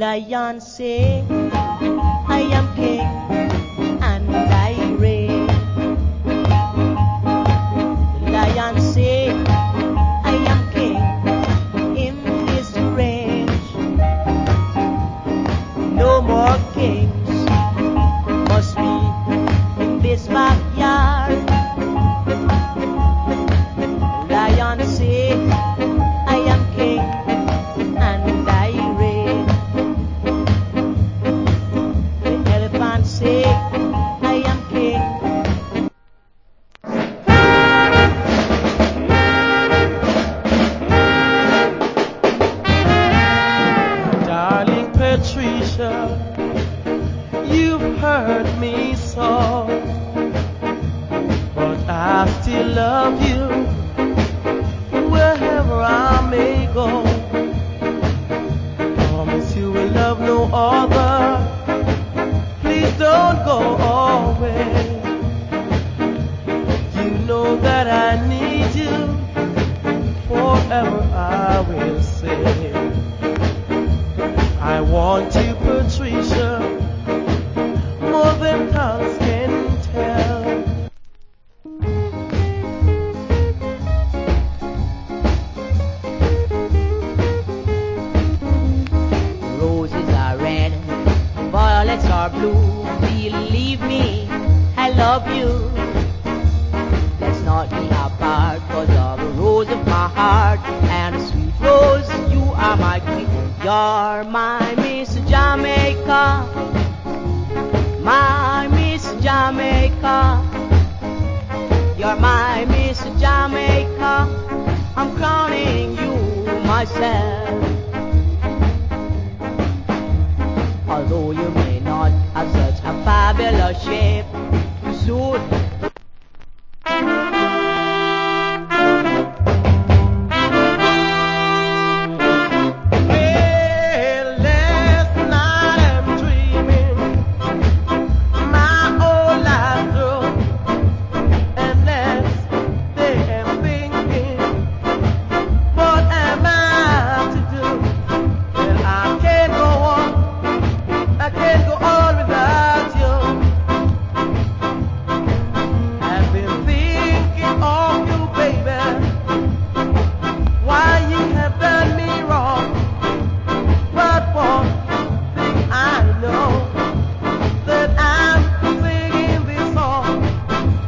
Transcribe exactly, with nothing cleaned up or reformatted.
lion say, I am king and I reign. The lion say, I am king in this range. No more kings must be in this backyard. The lion say, I am king and I reign. The elephant say, I am king. Darling Patricia, you've hurt me so, but I still love you wherever I may go. Promise you will love no other. Please don't go away. You know that I need you. Forever I will say, I want you, Patricia, more than tongues can tell. Roses are red, violets are blue. Believe me, I love you. Let's not be apart, cause you're the rose of my heart. And a sweet rose, you are my queen. You're my Miss Jamaica, my Miss Jamaica. You're my Miss Jamaica. I'm crowning you myself. Although you may not have such a fabulous shape,